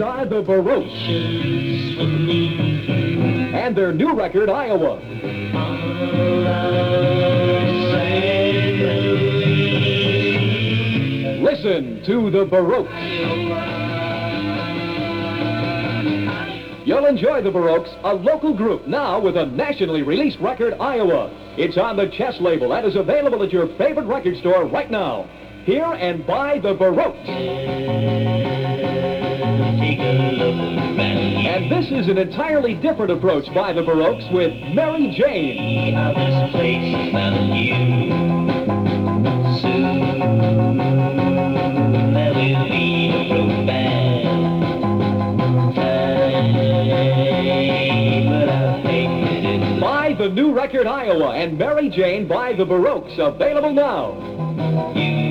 are the Baroques and their new record, Iowa. Listen to the Baroques. You'll enjoy the Baroques, a local group now with a nationally released record, Iowa. It's on the Chess label and is available at your favorite record store right now. Hear and buy the Baroques. And this is an entirely different approach by the Baroques with Mary Jane. How this place found you. Soon there will be a profound time, but I think it. Buy the new record, Iowa, and Mary Jane by the Baroques, available now. You